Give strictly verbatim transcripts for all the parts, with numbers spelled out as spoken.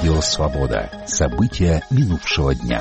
Радио «Свобода». События минувшего дня.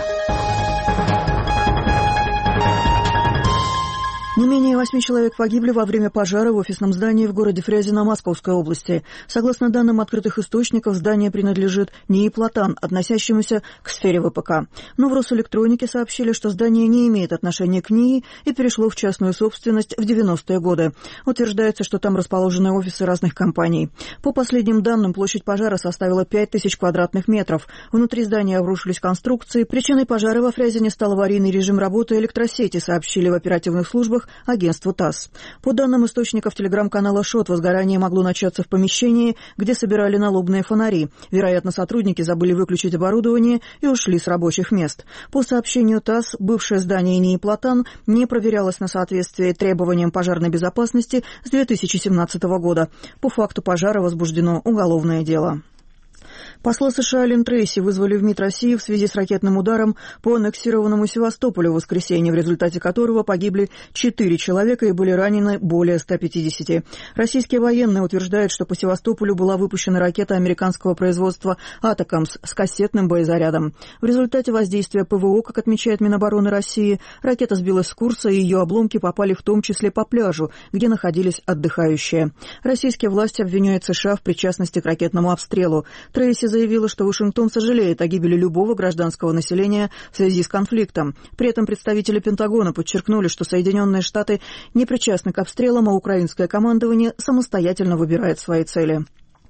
Не менее восьми человек погибли во время пожара в офисном здании в городе Фрязино Московской области. Согласно данным открытых источников, здание принадлежит НИИ «Платан», относящемуся к сфере ВПК. Но в Росэлектронике сообщили, что здание не имеет отношения к НИИ и перешло в частную собственность в девяностые годы. Утверждается, что там расположены офисы разных компаний. По последним данным, площадь пожара составила пять тысяч квадратных метров. Внутри здания обрушились конструкции. Причиной пожара во Фрязине стал аварийный режим работы электросети, сообщили в оперативных службах агентству ТАСС. По данным источников телеграм-канала ШОТ, возгорание могло начаться в помещении, где собирали налобные фонари. Вероятно, сотрудники забыли выключить оборудование и ушли с рабочих мест. По сообщению ТАСС, бывшее здание НИИ «Платан» не проверялось на соответствие требованиям пожарной безопасности с две тысячи семнадцатого года. По факту пожара возбуждено уголовное дело. Посла США Лин Трейси вызвали в МИД России в связи с ракетным ударом по аннексированному Севастополю в воскресенье, в результате которого погибли четыре человека и были ранены более ста пятидесяти. Российские военные утверждают, что по Севастополю была выпущена ракета американского производства «Атакамс» с кассетным боезарядом. В результате воздействия ПВО, как отмечает Минобороны России, ракета сбилась с курса, и ее обломки попали в том числе по пляжу, где находились отдыхающие. Российские власти обвиняют США в причастности к ракетному обстрелу. Трейси заявила, что Вашингтон сожалеет о гибели любого гражданского населения в связи с конфликтом. При этом представители Пентагона подчеркнули, что Соединенные Штаты не причастны к обстрелам, а украинское командование самостоятельно выбирает свои цели.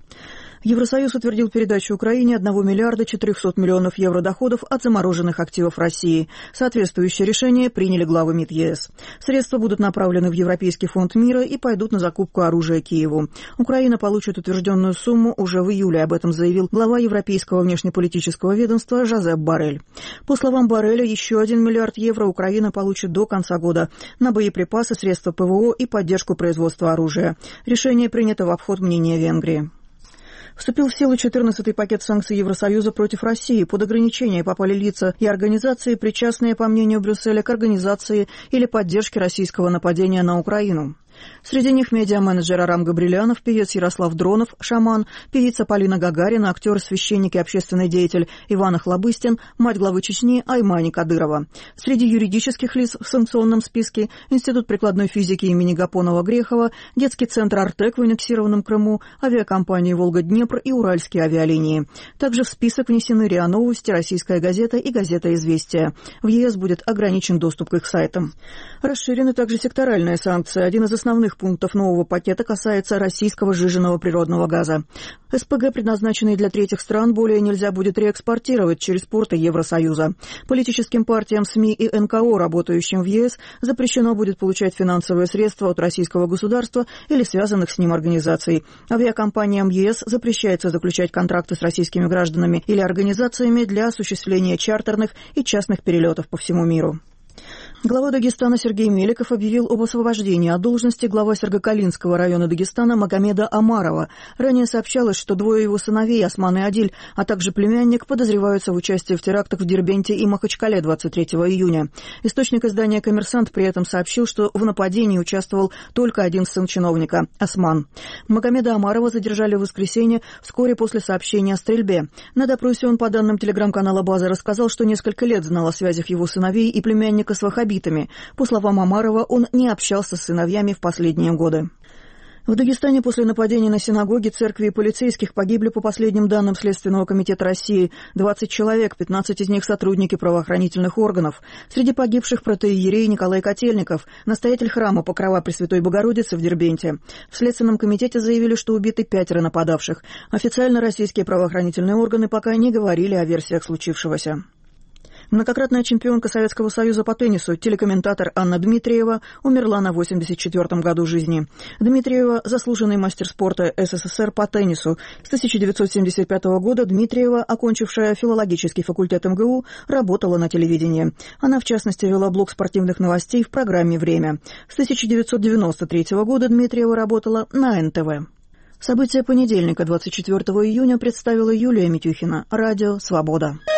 Евросоюз утвердил передачу Украине одного миллиарда четырехсот миллионов евро доходов от замороженных активов России. Соответствующее решение приняли главы МИД ЕС. Средства будут направлены в Европейский фонд мира и пойдут на закупку оружия Киеву. Украина получит утвержденную сумму уже в июле, об этом заявил глава Европейского внешнеполитического ведомства Жозеп Боррель. По словам Борреля, еще один миллиард евро Украина получит до конца года на боеприпасы, средства ПВО и поддержку производства оружия. Решение принято в обход мнения Венгрии. Вступил в силу четырнадцатый пакет санкций Евросоюза против России. Под ограничения попали лица и организации, причастные, по мнению Брюсселя, к организации или поддержке российского нападения на Украину. Среди них медиа-менеджер Арам Габрилянов, певец Ярослав Дронов, шаман, певица Полина Гагарина, актер, священник и общественный деятель Иван Охлобыстин, мать главы Чечни Аймани Кадырова. Среди юридических лиц в санкционном списке Институт прикладной физики имени Гапонова-Грехова, детский центр «Артек» в аннексированном Крыму, авиакомпании «Волга-Днепр» и «Уральские авиалинии». Также в список внесены РИА Новости, Российская газета и газета «Известия». В ЕС будет ограничен доступ к их сайтам. Расширены также секторальные санкции. Один из основных пунктов нового пакета касается российского сжиженного природного газа. СПГ, предназначенный для третьих стран, более нельзя будет реэкспортировать через порты Евросоюза. Политическим партиям, СМИ и эн ка о, работающим в ЕС, запрещено будет получать финансовые средства от российского государства или связанных с ним организаций. Авиакомпаниям ЕС запрещается заключать контракты с российскими гражданами или организациями для осуществления чартерных и частных перелетов по всему миру. Глава Дагестана Сергей Меликов объявил об освобождении от должности глава Сергокалинского района Дагестана Магомеда Омарова. Ранее сообщалось, что двое его сыновей, Осман и Адиль, а также племянник, подозреваются в участии в терактах в Дербенте и Махачкале двадцать третьего июня. Источник издания «Коммерсант» при этом сообщил, что в нападении участвовал только один сын чиновника – Осман. Магомеда Омарова задержали в воскресенье вскоре после сообщения о стрельбе. На допросе он, по данным телеграм-канала «База», рассказал, что несколько лет знал о связях его сыновей и племянника с ваххабитами. По словам Омарова, он не общался с сыновьями в последние годы. В Дагестане после нападений на синагоги, церкви и полицейских погибли, по последним данным Следственного комитета России, двадцать человек, пятнадцать из них сотрудники правоохранительных органов. Среди погибших протоиерей Николай Котельников, настоятель храма Покрова Пресвятой Богородицы в Дербенте. В Следственном комитете заявили, что убиты пятеро нападавших. Официально российские правоохранительные органы пока не говорили о версиях случившегося. Многократная чемпионка Советского Союза по теннису, телекомментатор Анна Дмитриева, умерла на восемьдесят четвёртом году жизни. Дмитриева – заслуженный мастер спорта эс эс эс эр по теннису. С тысяча девятьсот семьдесят пятого года Дмитриева, окончившая филологический факультет эм гэ у, работала на телевидении. Она, в частности, вела блок спортивных новостей в программе «Время». С тысяча девятьсот девяносто третьего года Дмитриева работала на эн тэ вэ. События понедельника, двадцать четвёртого июня, представила Юлия Митюхина. Радио «Свобода».